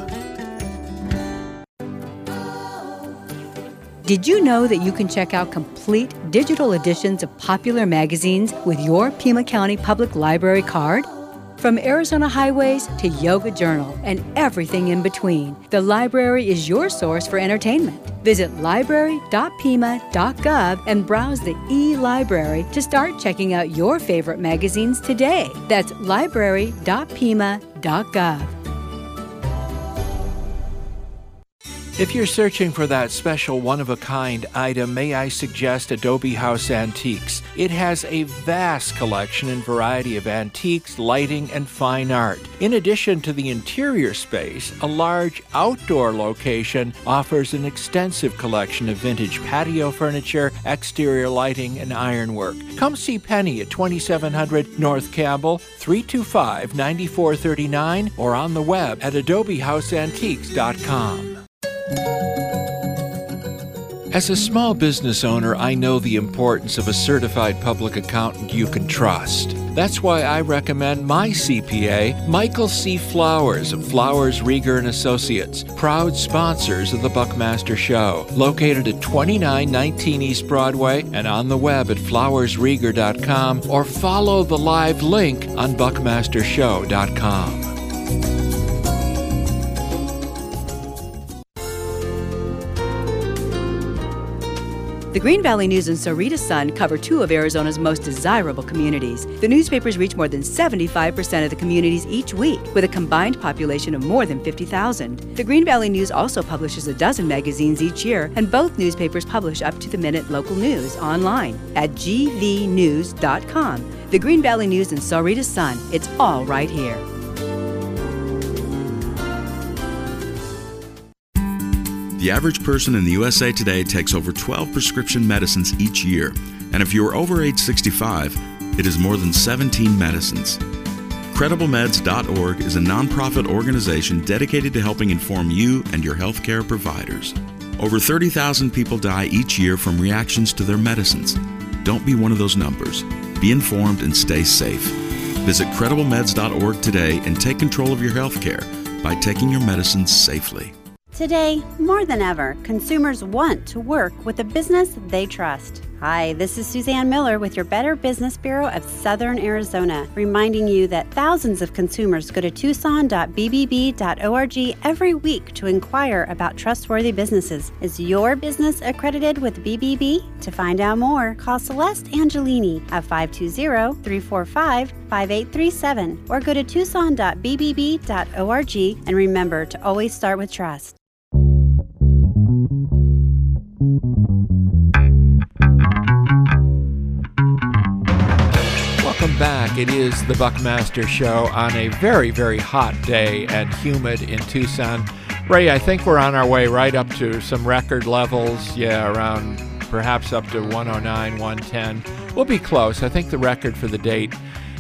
Did you know that you can check out complete digital editions of popular magazines with your Pima County Public Library card? From Arizona Highways to Yoga Journal and everything in between, the library is your source for entertainment. Visit library dot pima dot gov and browse the e-library to start checking out your favorite magazines today. That's library dot pima dot gov. If you're searching for that special one-of-a-kind item, may I suggest Adobe House Antiques. It has a vast collection and variety of antiques, lighting, and fine art. In addition to the interior space, a large outdoor location offers an extensive collection of vintage patio furniture, exterior lighting, and ironwork. Come see Penny at twenty-seven hundred North Campbell, three two five, nine four three nine, or on the web at adobe house antiques dot com. As a small business owner, I know the importance of a certified public accountant you can trust. That's why I recommend my C P A, Michael C. Flowers of Flowers, Rieger and Associates, proud sponsors of the Buckmaster Show, located at twenty-nine nineteen East Broadway and on the web at flowers rieger dot com, or follow the live link on buckmaster show dot com. The Green Valley News and Sahuarita Sun cover two of Arizona's most desirable communities. The newspapers reach more than seventy-five percent of the communities each week, with a combined population of more than fifty thousand. The Green Valley News also publishes a dozen magazines each year, and both newspapers publish up-to-the-minute local news online at g v news dot com. The Green Valley News and Sahuarita Sun, it's all right here. The average person in the U S A today takes over twelve prescription medicines each year, and if you are over age sixty-five, it is more than seventeen medicines. credible meds dot org is a nonprofit organization dedicated to helping inform you and your healthcare providers. Over thirty thousand people die each year from reactions to their medicines. Don't be one of those numbers. Be informed and stay safe. Visit credible meds dot org today and take control of your health care by taking your medicines safely. Today, more than ever, consumers want to work with a business they trust. Hi, this is Suzanne Miller with your Better Business Bureau of Southern Arizona, reminding you that thousands of consumers go to tucson dot b b b dot org every week to inquire about trustworthy businesses. Is your business accredited with B B B? To find out more, call Celeste Angelini at five two zero, three four five, five eight three seven or go to tucson dot b b b dot org, and remember to always start with trust. Welcome back. It is the Buckmaster Show on a very, very hot day and humid in Tucson. Ray, I think we're on our way right up to some record levels. Yeah, around perhaps up to one oh nine, one ten. We'll be close. I think the record for the date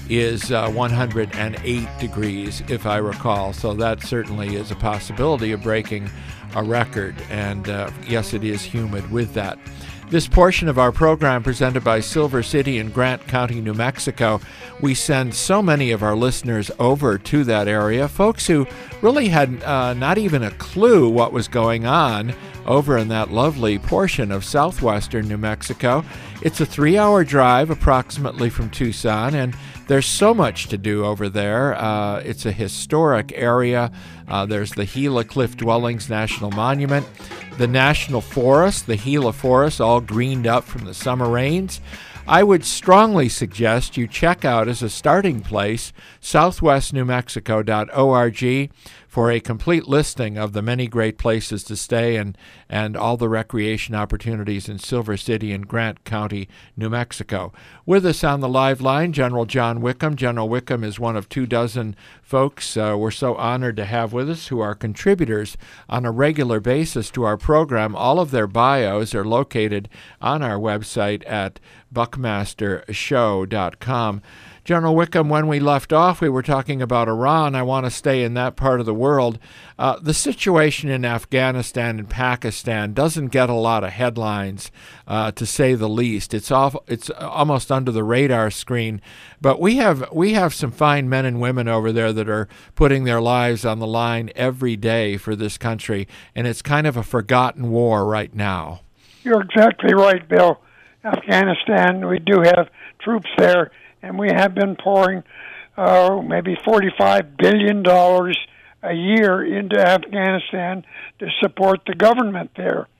is uh, one hundred eight degrees, if I recall. So that certainly is a possibility of breaking a record. And uh, yes, it is humid with that. This portion of our program presented by Silver City in Grant County, New Mexico. We send so many of our listeners over to that area, folks who really had uh, not even a clue what was going on over in that lovely portion of southwestern New Mexico. It's a three-hour drive approximately from Tucson, and there's so much to do over there. Uh, it's a historic area. Uh, there's the Gila Cliff Dwellings National Monument, the National Forest, the Gila Forest, all greened up from the summer rains. I would strongly suggest you check out, as a starting place, southwest new mexico dot org for a complete listing of the many great places to stay and, and all the recreation opportunities in Silver City and Grant County, New Mexico. With us on the live line, General John Wickham. General Wickham is one of two dozen folks uh, we're so honored to have with us who are contributors on a regular basis to our program. All of their bios are located on our website at buckmaster show dot com. General Wickham, when we left off, we were talking about Iran. I want to stay in that part of the world. Uh, the situation in Afghanistan and Pakistan doesn't get a lot of headlines, uh, to say the least. It's off, it's almost under the radar screen. But we have we have some fine men and women over there that are putting their lives on the line every day for this country, and it's kind of a forgotten war right now. You're exactly right, Bill. Afghanistan, we do have troops there, and we have been pouring uh, maybe forty-five billion dollars a year into Afghanistan to support the government there.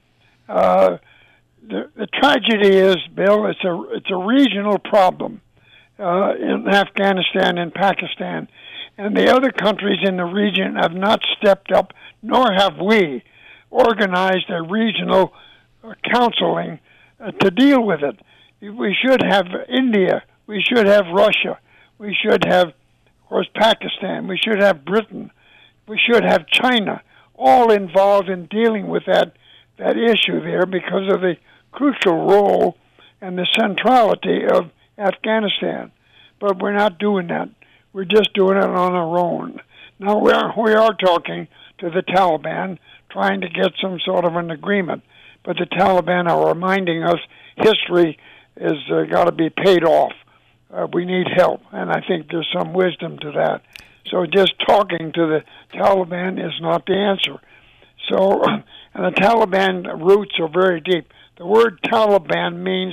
Uh, the, the tragedy is, Bill, it's a it's a regional problem uh, in Afghanistan and Pakistan, and the other countries in the region have not stepped up, nor have we organized a regional uh, counseling uh, to deal with it. We should have India. We should have Russia. We should have, of course, Pakistan. We should have Britain. We should have China, all involved in dealing with that, that issue there because of the crucial role and the centrality of Afghanistan. But we're not doing that. We're just doing it on our own. Now, we are, we are talking to the Taliban, trying to get some sort of an agreement. But the Taliban are reminding us history has uh, got to be paid off. Uh, we need help, and I think there's some wisdom to that. So just talking to the Taliban is not the answer. So, and the Taliban roots are very deep. The word Taliban means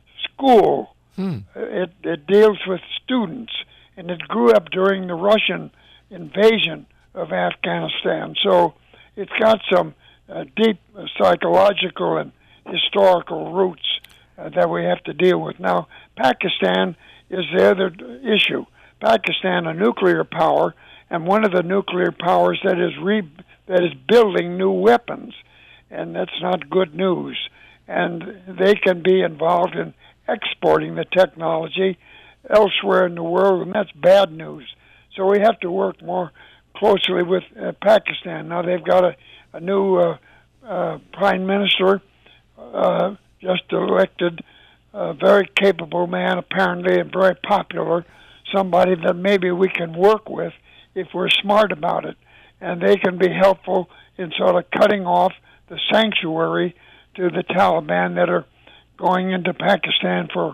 school. Hmm. It, it deals with students, and it grew up during the Russian invasion of Afghanistan. So it's got some uh, deep psychological and historical roots uh, that we have to deal with. Now, Pakistan is the other issue. Pakistan, a nuclear power, and one of the nuclear powers that is re- that is building new weapons, and that's not good news. And they can be involved in exporting the technology elsewhere in the world, and that's bad news. So we have to work more closely with uh, Pakistan. Now they've got a, a new uh, uh, prime minister, uh, just elected, a very capable man, apparently, and very popular, somebody that maybe we can work with if we're smart about it. And they can be helpful in sort of cutting off the sanctuary to the Taliban that are going into Pakistan for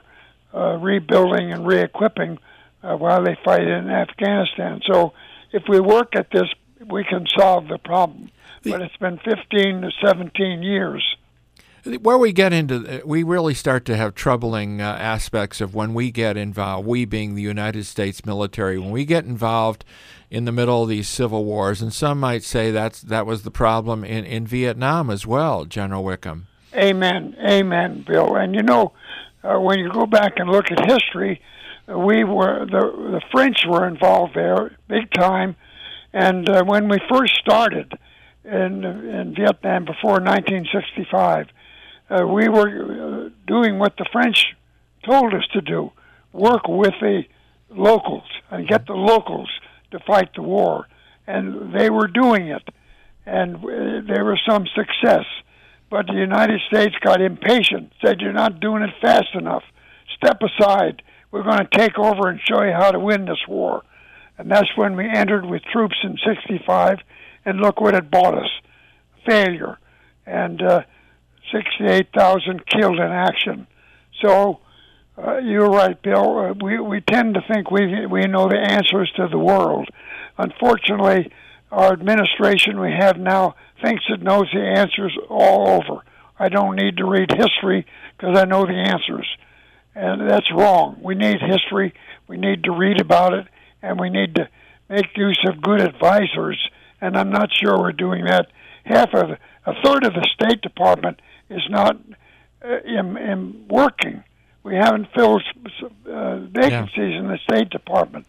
uh, rebuilding and re-equipping uh, while they fight in Afghanistan. So if we work at this, we can solve the problem. But it's been fifteen to seventeen years. Where we get into, we really start to have troubling uh, aspects of when we get involved, we being the United States military, when we get involved in the middle of these civil wars, and some might say that's that was the problem in, in Vietnam as well, General Wickham. Amen, amen, Bill. And you know, uh, when you go back and look at history, uh, we were the the French were involved there big time, and uh, when we first started in in Vietnam before nineteen sixty-five. Uh, we were uh, doing what the French told us to do, work with the locals and get the locals to fight the war. And they were doing it. And uh, there was some success. But the United States got impatient, said, you're not doing it fast enough. Step aside. We're going to take over and show you how to win this war. And that's when we entered with troops in sixty-five, and look what it bought us. Failure. And uh, sixty-eight thousand killed in action. So uh, you're right, Bill. Uh, we we tend to think we we know the answers to the world. Unfortunately, our administration we have now thinks it knows the answers all over. I don't need to read history because I know the answers, and that's wrong. We need history. We need to read about it, and we need to make use of good advisors. And I'm not sure we're doing that. Half of a third of the State Department is not uh, in, in working. We haven't filled uh, vacancies yeah. in the State Department.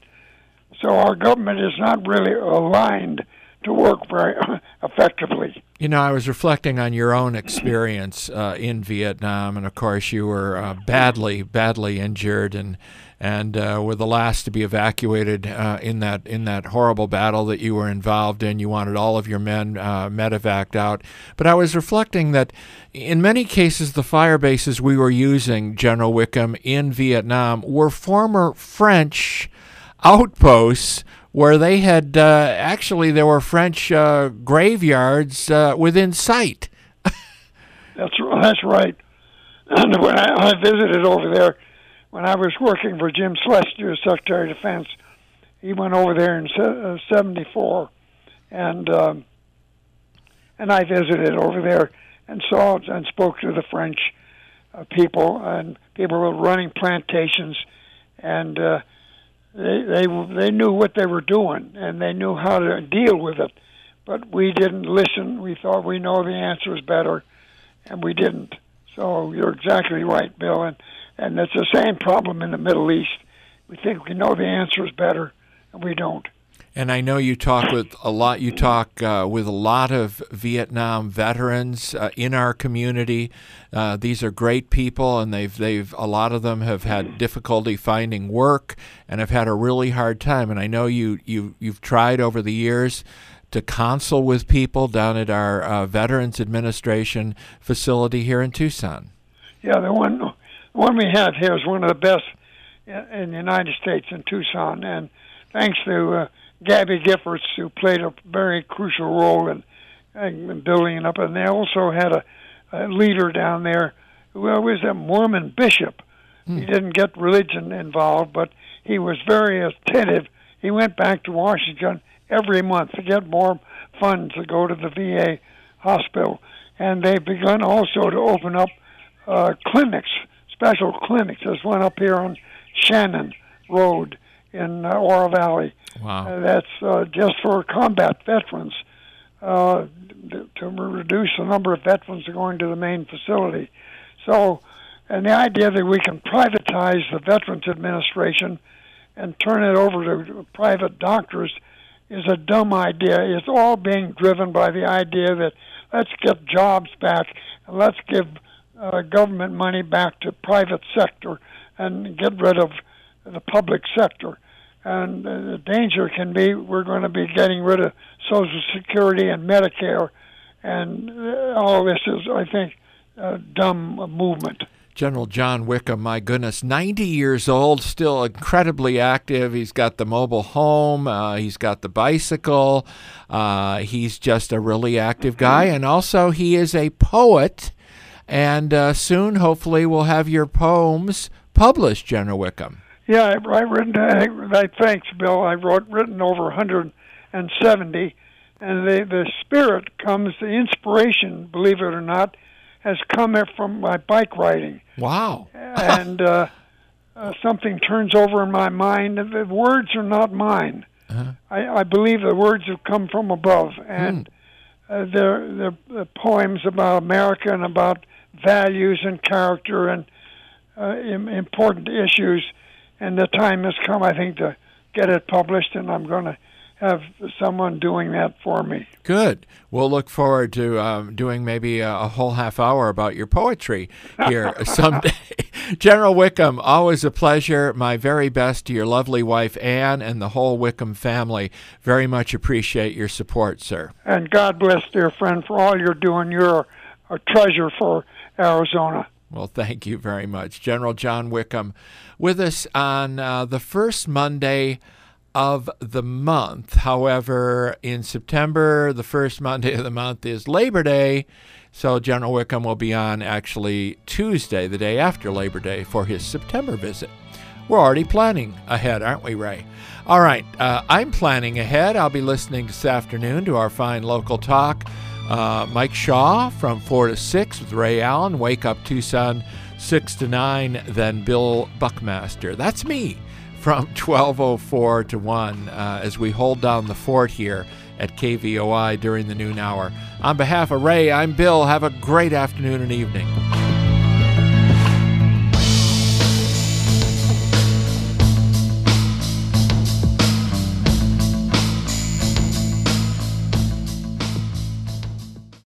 So our government is not really aligned to work very effectively. You know, I was reflecting on your own experience uh, in Vietnam, and of course you were uh, badly, badly injured, and and uh, were the last to be evacuated uh, in that in that horrible battle that you were involved in. You wanted all of your men uh, medevaced out. But I was reflecting that in many cases the fire bases we were using, General Wickham, in Vietnam were former French outposts where they had uh, actually there were French uh, graveyards uh, within sight. that's that's right. And when I, I visited over there, when I was working for Jim Schlesinger, Secretary of Defense, he went over there in seventy-four, and um, and I visited over there and saw and spoke to the French uh, people, and people were running plantations, and uh, they they they knew what they were doing, and they knew how to deal with it, but we didn't listen. We thought we know the answers better, and we didn't. So you're exactly right, Bill, and. And it's the same problem in the Middle East. We think we know the answers better, and we don't. And I know you talk with a lot. You talk uh, with a lot of Vietnam veterans uh, in our community. Uh, these are great people, and they've they've a lot of them have had difficulty finding work and have had a really hard time. And I know you you you've tried over the years to consult with people down at our uh, Veterans Administration facility here in Tucson. Yeah, the one. The one we have here is one of the best in the United States in Tucson, and thanks to uh, Gabby Giffords, who played a very crucial role in, in building it up. And they also had a, a leader down there who was a Mormon bishop. Mm. He didn't get religion involved, but he was very attentive. He went back to Washington every month to get more funds to go to the V A hospital. And they've begun also to open up uh, clinics, special clinics. There's one up here on Shannon Road in uh, Oro Valley. Wow. Uh, that's uh, just for combat veterans uh, to reduce the number of veterans going to the main facility. So, and the idea that we can privatize the Veterans Administration and turn it over to private doctors is a dumb idea. It's all being driven by the idea that let's get jobs back and let's give Uh, government money back to private sector and get rid of the public sector. And uh, the danger can be we're going to be getting rid of Social Security and Medicare, and uh, all this is, I think, a dumb movement. General John Wickham, my goodness, ninety years old, still incredibly active. He's got the mobile home. Uh, he's got the bicycle. Uh, he's just a really active guy. And also he is a poet. And uh, soon, hopefully, we'll have your poems published, General Wickham. Yeah, I, I written. I, I thanks, Bill. I wrote written over one hundred seventy, and the the spirit comes, the inspiration, believe it or not, has come from my bike riding. Wow! and uh, uh, something turns over in my mind. The words are not mine. Uh-huh. I, I believe the words have come from above, and hmm. uh, they're, they're, they're poems about America and about values and character and uh, important issues. And the time has come, I think, to get it published, and I'm going to have someone doing that for me. Good. We'll look forward to um, doing maybe a, a whole half hour about your poetry here someday. General Wickham, always a pleasure. My very best to your lovely wife, Ann, and the whole Wickham family. Very much appreciate your support, sir. And God bless, dear friend, for all you're doing. You're a treasure for Arizona. Well, thank you very much. General John Wickham with us on uh, the first Monday of the month. However, in September, the first Monday of the month is Labor Day, so General Wickham will be on actually Tuesday, the day after Labor Day, for his September visit. We're already planning ahead, aren't we, Ray? All right, uh, I'm planning ahead. I'll be listening this afternoon to our fine local talk. Uh, Mike Shaw from four to six with Ray Allen. Wake Up Tucson, six to nine. Then Bill Buckmaster. That's me from twelve oh four to one uh, as we hold down the fort here at K V O I during the noon hour. On behalf of Ray, I'm Bill. Have a great afternoon and evening.